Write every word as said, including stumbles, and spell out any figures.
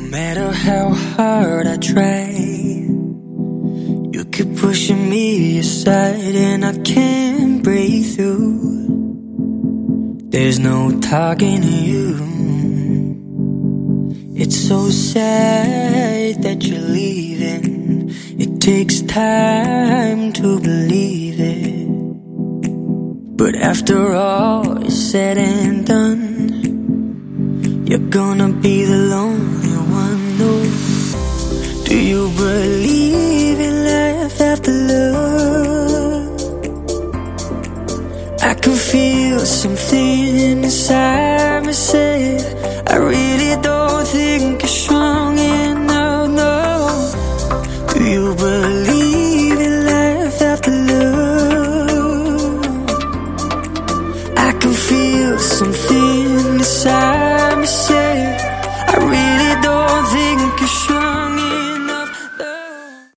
matter how hard I try, you keep pushing me aside and I can't break through. There's no talking to you. It's so sad that you're leaving. It takes time to believe it, but after all is said and done, you're gonna be the lonely one. No. Do you believe in life after love? I can feel something inside myself.